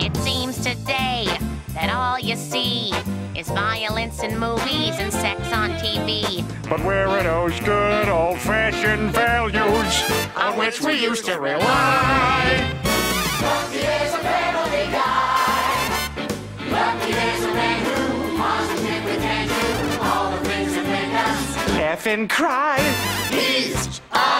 It seems today that all you see is violence in movies and sex on TV. But where are those good old-fashioned values on which we used to rely? Lucky there's a family guy. Lucky there's a man who positively can do all the things that make us Laugh and cry. He's